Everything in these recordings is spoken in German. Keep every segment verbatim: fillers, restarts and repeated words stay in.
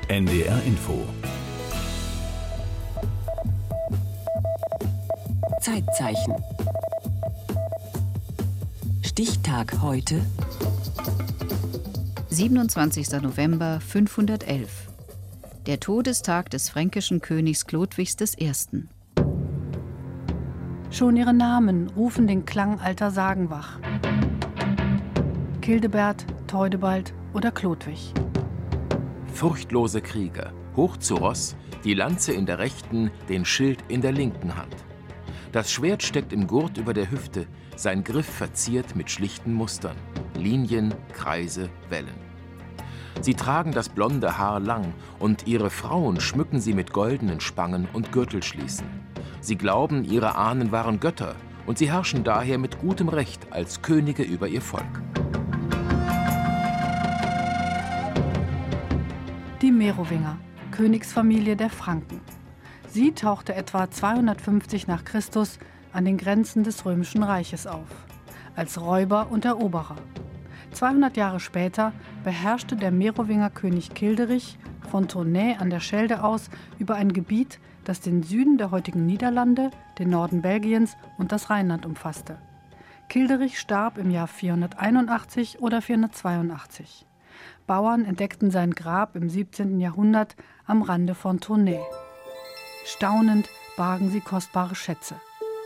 N D R Info. Zeitzeichen. Stichtag heute. siebenundzwanzigster November fünfhundertelf. Der Todestag des fränkischen Königs Chlodwigs der Erste. Schon ihre Namen rufen den Klang alter Sagen wach. Childebert, Theudebald oder Chlodwig. Furchtlose Krieger, hoch zu Ross, die Lanze in der rechten, den Schild in der linken Hand. Das Schwert steckt im Gurt über der Hüfte, sein Griff verziert mit schlichten Mustern, Linien, Kreise, Wellen. Sie tragen das blonde Haar lang und ihre Frauen schmücken sie mit goldenen Spangen und Gürtelschließen. Sie glauben, ihre Ahnen waren Götter und sie herrschen daher mit gutem Recht als Könige über ihr Volk. Die Merowinger, Königsfamilie der Franken. Sie tauchte etwa zweihundertfünfzig nach Christus an den Grenzen des Römischen Reiches auf, als Räuber und Eroberer. zweihundert Jahre später beherrschte der Merowinger König Kilderich von Tournai an der Schelde aus über ein Gebiet, das den Süden der heutigen Niederlande, den Norden Belgiens und das Rheinland umfasste. Kilderich starb im Jahr vierhunderteinundachtzig oder vierhundertzweiundachtzig. Bauern entdeckten sein Grab im siebzehnten Jahrhundert am Rande von Tournai. Staunend bargen sie kostbare Schätze.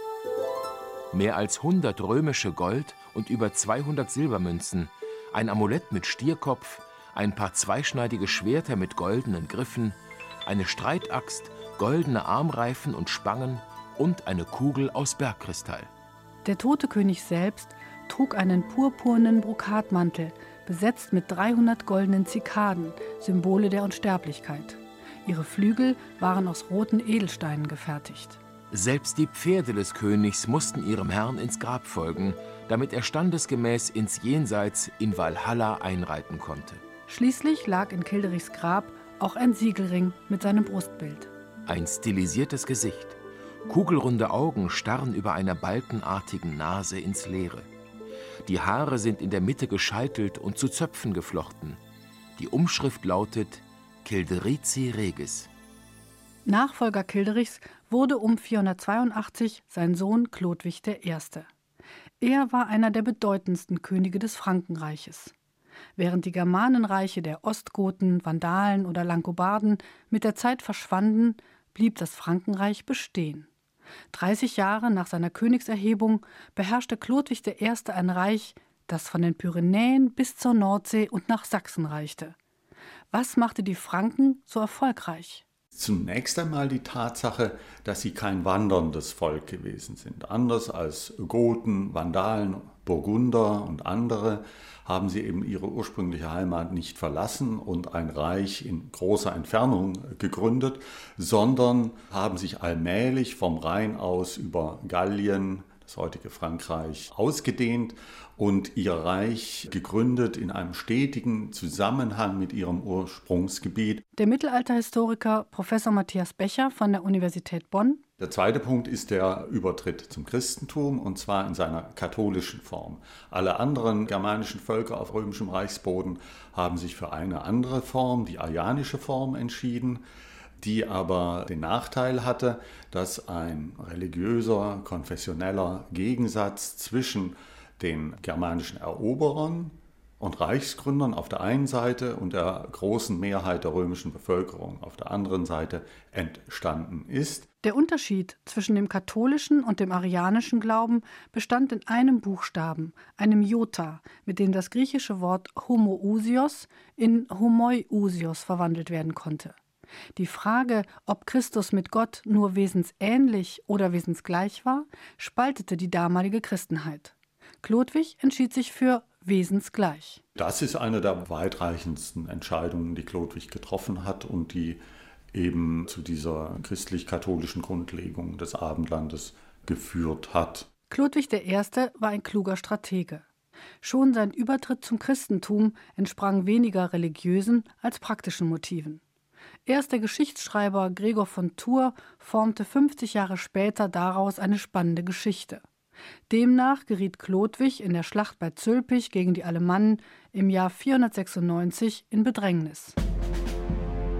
Mehr als hundert römische Gold- und über zweihundert Silbermünzen, ein Amulett mit Stierkopf, ein paar zweischneidige Schwerter mit goldenen Griffen, eine Streitaxt, goldene Armreifen und Spangen und eine Kugel aus Bergkristall. Der tote König selbst trug einen purpurnen Brokatmantel, besetzt mit dreihundert goldenen Zikaden, Symbole der Unsterblichkeit. Ihre Flügel waren aus roten Edelsteinen gefertigt. Selbst die Pferde des Königs mussten ihrem Herrn ins Grab folgen, damit er standesgemäß ins Jenseits in Walhalla einreiten konnte. Schließlich lag in Kilderichs Grab auch ein Siegelring mit seinem Brustbild. Ein stilisiertes Gesicht. Kugelrunde Augen starren über einer balkenartigen Nase ins Leere. Die Haare sind in der Mitte gescheitelt und zu Zöpfen geflochten. Die Umschrift lautet Childerici Regis. Nachfolger Kilderichs wurde um vierhundertzweiundachtzig sein Sohn Chlodwig der Erste. Er war einer der bedeutendsten Könige des Frankenreiches. Während die Germanenreiche der Ostgoten, Vandalen oder Langobarden mit der Zeit verschwanden, blieb das Frankenreich bestehen. dreißig Jahre nach seiner Königserhebung beherrschte Chlodwig der Erste ein Reich, das von den Pyrenäen bis zur Nordsee und nach Sachsen reichte. Was machte die Franken so erfolgreich? Zunächst einmal die Tatsache, dass sie kein wanderndes Volk gewesen sind. Anders als Goten, Vandalen, Burgunder und andere haben sie eben ihre ursprüngliche Heimat nicht verlassen und ein Reich in großer Entfernung gegründet, sondern haben sich allmählich vom Rhein aus über Gallien, das heutige Frankreich, ausgedehnt und ihr Reich gegründet in einem stetigen Zusammenhang mit ihrem Ursprungsgebiet. Der Mittelalterhistoriker Professor Matthias Becher von der Universität Bonn. Der zweite Punkt ist der Übertritt zum Christentum, und zwar in seiner katholischen Form. Alle anderen germanischen Völker auf römischem Reichsboden haben sich für eine andere Form, die arianische Form, entschieden, die aber den Nachteil hatte, dass ein religiöser, konfessioneller Gegensatz zwischen den germanischen Eroberern und Reichsgründern auf der einen Seite und der großen Mehrheit der römischen Bevölkerung auf der anderen Seite entstanden ist. Der Unterschied zwischen dem katholischen und dem arianischen Glauben bestand in einem Buchstaben, einem Jota, mit dem das griechische Wort Homoousios in Homoiousios verwandelt werden konnte. Die Frage, ob Christus mit Gott nur wesensähnlich oder wesensgleich war, spaltete die damalige Christenheit. Chlodwig entschied sich für wesensgleich. Das ist eine der weitreichendsten Entscheidungen, die Chlodwig getroffen hat und die eben zu dieser christlich-katholischen Grundlegung des Abendlandes geführt hat. Chlodwig der Erste war ein kluger Stratege. Schon sein Übertritt zum Christentum entsprang weniger religiösen als praktischen Motiven. Erst der Geschichtsschreiber Gregor von Tours formte fünfzig Jahre später daraus eine spannende Geschichte. Demnach geriet Chlodwig in der Schlacht bei Zülpich gegen die Alemannen im Jahr vierhundertsechsundneunzig in Bedrängnis.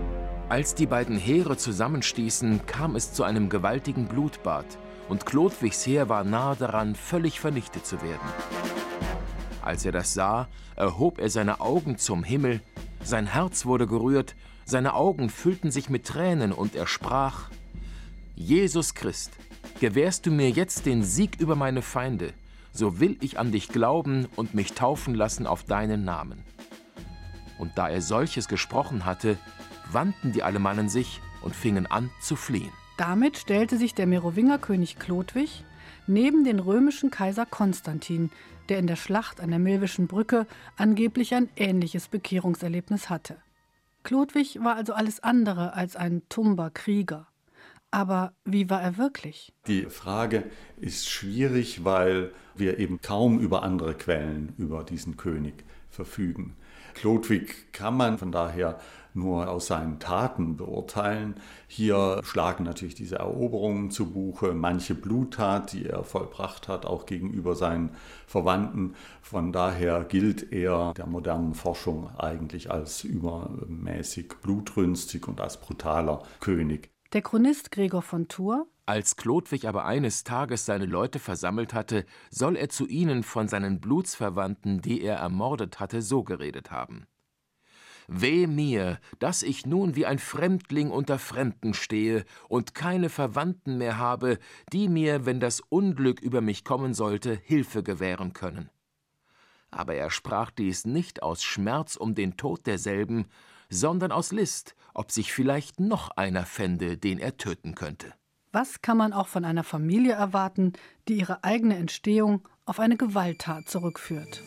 Als die beiden Heere zusammenstießen, kam es zu einem gewaltigen Blutbad, und Chlodwigs Heer war nahe daran, völlig vernichtet zu werden. Als er das sah, erhob er seine Augen zum Himmel, sein Herz wurde gerührt, seine Augen füllten sich mit Tränen, und er sprach: Jesus Christ, gewährst du mir jetzt den Sieg über meine Feinde, so will ich an dich glauben und mich taufen lassen auf deinen Namen. Und da er solches gesprochen hatte, wandten die Alemannen sich und fingen an zu fliehen. Damit stellte sich der Merowingerkönig Chlodwig neben den römischen Kaiser Konstantin, der in der Schlacht an der Milwischen Brücke angeblich ein ähnliches Bekehrungserlebnis hatte. Chlodwig war also alles andere als ein tumber Krieger. Aber wie war er wirklich? Die Frage ist schwierig, weil wir eben kaum über andere Quellen über diesen König verfügen. Chlodwig kann man von daher nur aus seinen Taten beurteilen. Hier schlagen natürlich diese Eroberungen zu Buche, manche Bluttat, die er vollbracht hat, auch gegenüber seinen Verwandten. Von daher gilt er der modernen Forschung eigentlich als übermäßig blutrünstig und als brutaler König. Der Chronist Gregor von Tours: Als Chlodwig aber eines Tages seine Leute versammelt hatte, soll er zu ihnen von seinen Blutsverwandten, die er ermordet hatte, so geredet haben: Weh mir, dass ich nun wie ein Fremdling unter Fremden stehe und keine Verwandten mehr habe, die mir, wenn das Unglück über mich kommen sollte, Hilfe gewähren können. Aber er sprach dies nicht aus Schmerz um den Tod derselben, sondern aus List, ob sich vielleicht noch einer fände, den er töten könnte. Was kann man auch von einer Familie erwarten, die ihre eigene Entstehung auf eine Gewalttat zurückführt?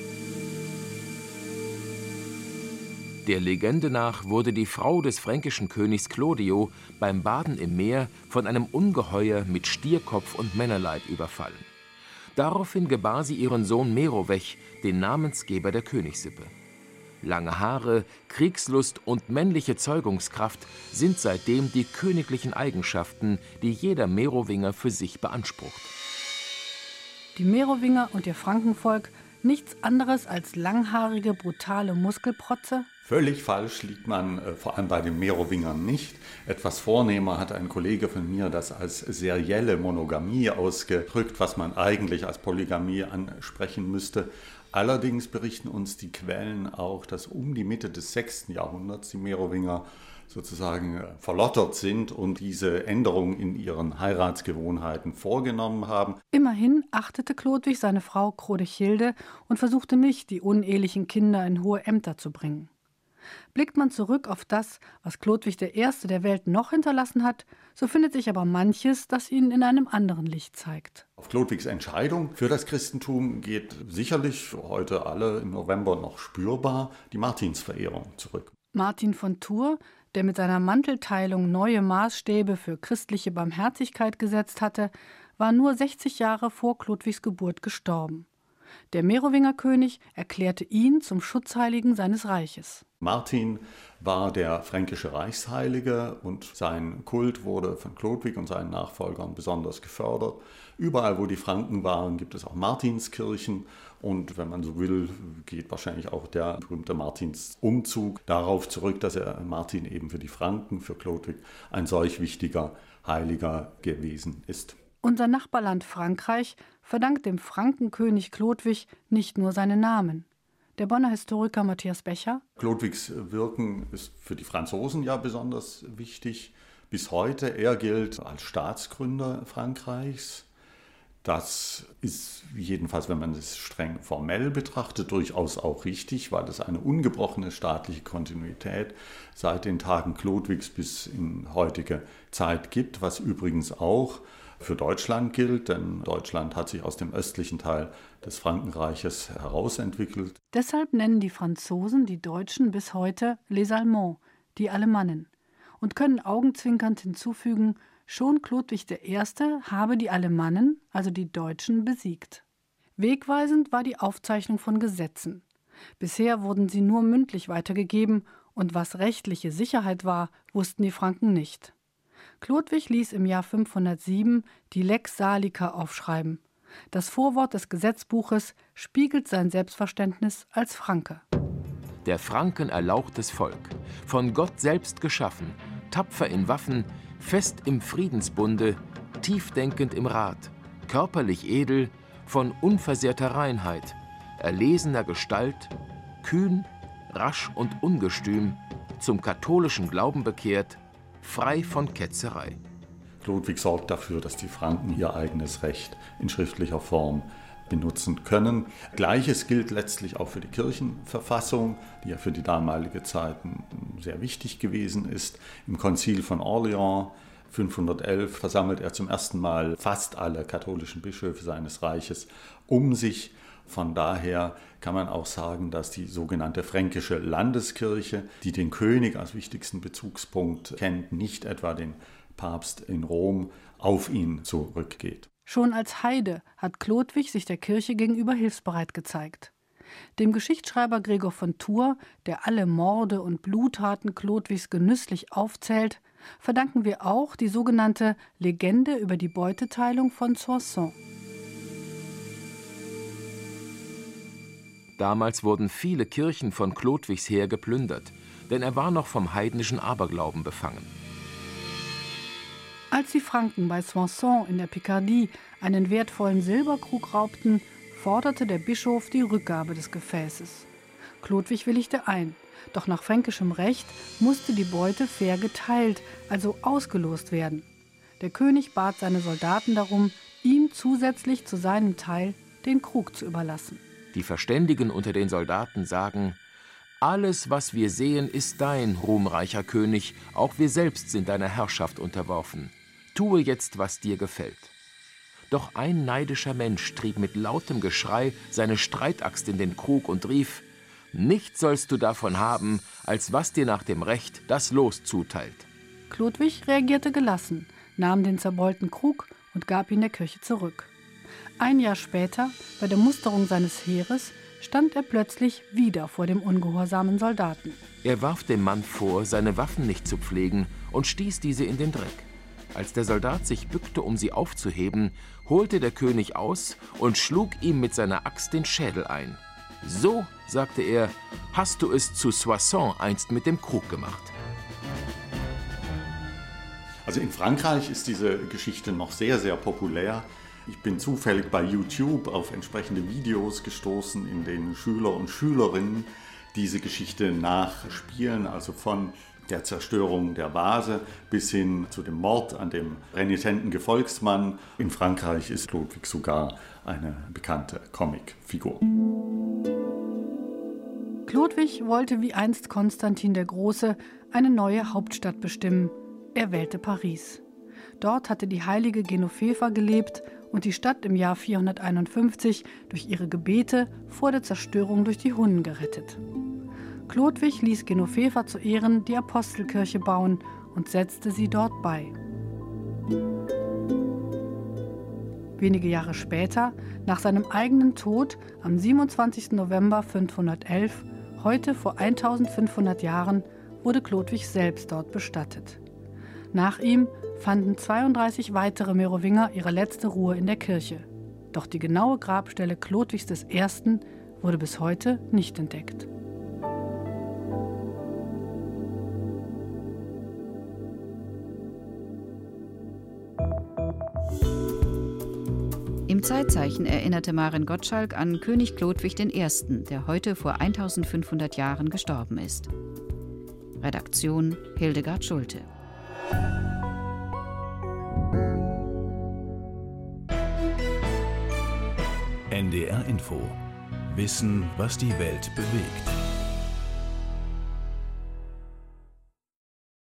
Der Legende nach wurde die Frau des fränkischen Königs Clodio beim Baden im Meer von einem Ungeheuer mit Stierkopf und Männerleib überfallen. Daraufhin gebar sie ihren Sohn Merowech, den Namensgeber der Königssippe. Lange Haare, Kriegslust und männliche Zeugungskraft sind seitdem die königlichen Eigenschaften, die jeder Merowinger für sich beansprucht. Die Merowinger und ihr Frankenvolk nichts anderes als langhaarige, brutale Muskelprotze? Völlig falsch liegt man äh, vor allem bei den Merowingern nicht. Etwas vornehmer hat ein Kollege von mir das als serielle Monogamie ausgedrückt, was man eigentlich als Polygamie ansprechen müsste. Allerdings berichten uns die Quellen auch, dass um die Mitte des sechsten Jahrhunderts die Merowinger sozusagen verlottert sind und diese Änderungen in ihren Heiratsgewohnheiten vorgenommen haben. Immerhin achtete Chlodwig seine Frau Chrodichilde und versuchte nicht, die unehelichen Kinder in hohe Ämter zu bringen. Blickt man zurück auf das, was Chlodwig der Erste der Welt noch hinterlassen hat, so findet sich aber manches, das ihn in einem anderen Licht zeigt. Auf Chlodwigs Entscheidung für das Christentum geht sicherlich heute alle im November noch spürbar die Martinsverehrung zurück. Martin von Tours, der mit seiner Mantelteilung neue Maßstäbe für christliche Barmherzigkeit gesetzt hatte, war nur sechzig Jahre vor Chlodwigs Geburt gestorben. Der Merowingerkönig erklärte ihn zum Schutzheiligen seines Reiches. Martin war der fränkische Reichsheilige und sein Kult wurde von Chlodwig und seinen Nachfolgern besonders gefördert. Überall, wo die Franken waren, gibt es auch Martinskirchen und wenn man so will, geht wahrscheinlich auch der berühmte Martinsumzug darauf zurück, dass er Martin eben für die Franken, für Chlodwig, ein solch wichtiger Heiliger gewesen ist. Unser Nachbarland Frankreich verdankt dem Frankenkönig Chlodwig nicht nur seinen Namen. Der Bonner Historiker Matthias Becher: Chlodwigs Wirken ist für die Franzosen ja besonders wichtig. Bis heute, er gilt als Staatsgründer Frankreichs. Das ist jedenfalls, wenn man es streng formell betrachtet, durchaus auch richtig, weil es eine ungebrochene staatliche Kontinuität seit den Tagen Chlodwigs bis in heutige Zeit gibt, was übrigens auch für Deutschland gilt, denn Deutschland hat sich aus dem östlichen Teil des Frankenreiches herausentwickelt. Deshalb nennen die Franzosen die Deutschen bis heute les Allemands, die Alemannen, und können augenzwinkernd hinzufügen, schon Chlodwig der Erste habe die Alemannen, also die Deutschen, besiegt. Wegweisend war die Aufzeichnung von Gesetzen. Bisher wurden sie nur mündlich weitergegeben, und was rechtliche Sicherheit war, wussten die Franken nicht. Chlodwig ließ im Jahr fünfhundertsieben die Lex Salica aufschreiben. Das Vorwort des Gesetzbuches spiegelt sein Selbstverständnis als Franke. Der Franken erlauchtes Volk, von Gott selbst geschaffen, tapfer in Waffen, fest im Friedensbunde, tiefdenkend im Rat, körperlich edel, von unversehrter Reinheit, erlesener Gestalt, kühn, rasch und ungestüm, zum katholischen Glauben bekehrt, frei von Ketzerei. Chlodwig sorgt dafür, dass die Franken ihr eigenes Recht in schriftlicher Form benutzen können. Gleiches gilt letztlich auch für die Kirchenverfassung, die ja für die damalige Zeit sehr wichtig gewesen ist. Im Konzil von Orleans fünfhundertelf versammelt er zum ersten Mal fast alle katholischen Bischöfe seines Reiches um sich. Von daher kann man auch sagen, dass die sogenannte fränkische Landeskirche, die den König als wichtigsten Bezugspunkt kennt, nicht etwa den Papst in Rom, auf ihn zurückgeht. Schon als Heide hat Chlodwig sich der Kirche gegenüber hilfsbereit gezeigt. Dem Geschichtsschreiber Gregor von Tours, der alle Morde und Bluttaten Chlodwigs genüsslich aufzählt, verdanken wir auch die sogenannte Legende über die Beuteteilung von Soissons. Damals wurden viele Kirchen von Chlodwigs Heer geplündert, denn er war noch vom heidnischen Aberglauben befangen. Als die Franken bei Soissons in der Picardie einen wertvollen Silberkrug raubten, forderte der Bischof die Rückgabe des Gefäßes. Chlodwig willigte ein, doch nach fränkischem Recht musste die Beute fair geteilt, also ausgelost werden. Der König bat seine Soldaten darum, ihm zusätzlich zu seinem Teil den Krug zu überlassen. Die Verständigen unter den Soldaten sagen: Alles, was wir sehen, ist dein, ruhmreicher König, auch wir selbst sind deiner Herrschaft unterworfen. Tue jetzt, was dir gefällt. Doch ein neidischer Mensch trieb mit lautem Geschrei seine Streitaxt in den Krug und rief: Nichts sollst du davon haben, als was dir nach dem Recht das Los zuteilt. Chlodwig reagierte gelassen, nahm den zerbeulten Krug und gab ihn der Kirche zurück. Ein Jahr später, bei der Musterung seines Heeres, stand er plötzlich wieder vor dem ungehorsamen Soldaten. Er warf dem Mann vor, seine Waffen nicht zu pflegen, und stieß diese in den Dreck. Als der Soldat sich bückte, um sie aufzuheben, holte der König aus und schlug ihm mit seiner Axt den Schädel ein. So, sagte er, hast du es zu Soissons einst mit dem Krug gemacht. Also in Frankreich ist diese Geschichte noch sehr, sehr populär. Ich bin zufällig bei YouTube auf entsprechende Videos gestoßen, in denen Schüler und Schülerinnen diese Geschichte nachspielen, also von der Zerstörung der Vase bis hin zu dem Mord an dem renitenten Gefolgsmann. In Frankreich ist Chlodwig sogar eine bekannte Comicfigur. Chlodwig wollte wie einst Konstantin der Große eine neue Hauptstadt bestimmen. Er wählte Paris. Dort hatte die heilige Genoveva gelebt und die Stadt im Jahr vierhunderteinundfünfzig durch ihre Gebete vor der Zerstörung durch die Hunnen gerettet. Chlodwig ließ Genoveva zu Ehren die Apostelkirche bauen und setzte sie dort bei. Wenige Jahre später, nach seinem eigenen Tod am siebenundzwanzigsten November fünfhundertelf, heute vor eintausendfünfhundert Jahren, wurde Chlodwig selbst dort bestattet. Nach ihm fanden zweiunddreißig weitere Merowinger ihre letzte Ruhe in der Kirche. Doch die genaue Grabstelle Chlodwigs des Ersten wurde bis heute nicht entdeckt. Im Zeitzeichen erinnerte Maren Gottschalk an König Chlodwig der Erste., der heute vor eintausendfünfhundert Jahren gestorben ist. Redaktion Hildegard Schulte. N D R Info. Wissen, was die Welt bewegt.